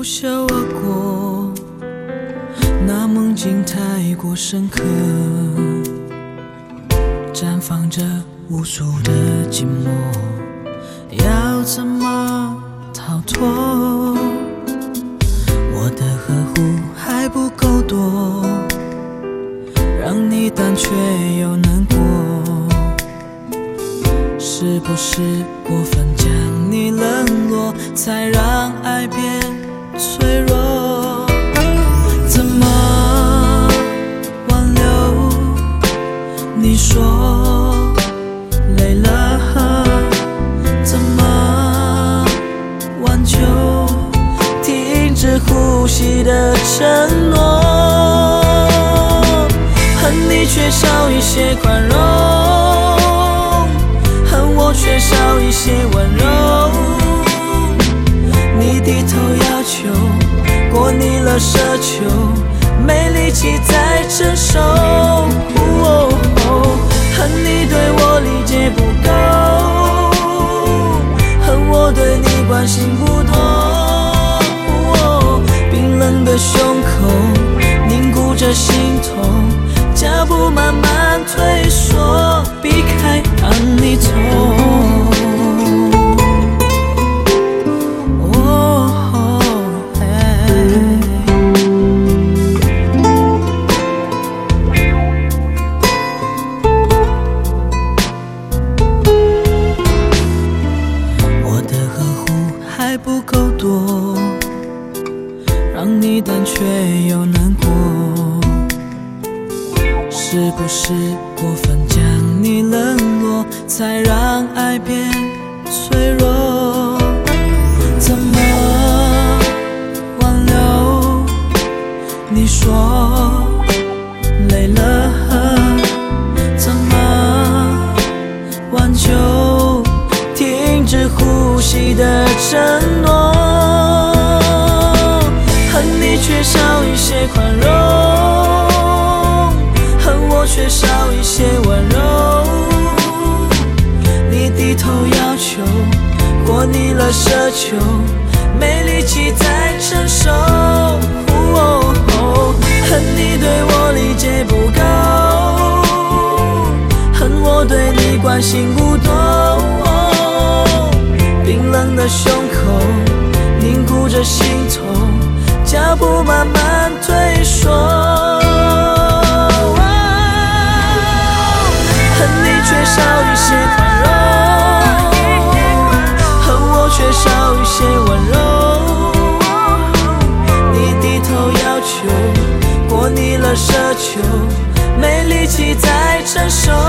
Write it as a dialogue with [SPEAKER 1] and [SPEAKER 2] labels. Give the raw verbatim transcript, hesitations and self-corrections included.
[SPEAKER 1] 晓而过，那梦境太过深刻，绽放着无数的寂寞，要怎么逃脱？我的呵护还不够多，让你淡却又难过，是不是过分将你冷落，才让爱变脆弱？怎么挽留？你说累了，怎么挽救？停止呼吸的承诺，恨你缺少一些宽容，恨我缺少一些温柔。你低头要求，过腻了奢求，没力气再承受。哦哦，恨你对我理解不够，恨我对你关心不多。哦，冰冷的胸口凝固着心痛，脚步慢慢退缩，避开让你走。不够多，让你淡却又难过，是不是过分将你冷落，才让爱变脆弱？怎么挽留？你说累了，怎么挽救？停止呼吸的承诺，恨你缺少一些宽容，恨我缺少一些温柔。你低头要求，过腻了奢求，没力气再承受。哦哦，恨你对我理解不够，恨我对你关心不多。冰冷的胸口凝固着心痛，脚步慢慢退缩。哦，恨你缺少一些宽容，恨我缺少一些温柔。你低头要求，过腻了奢求，没力气再承受。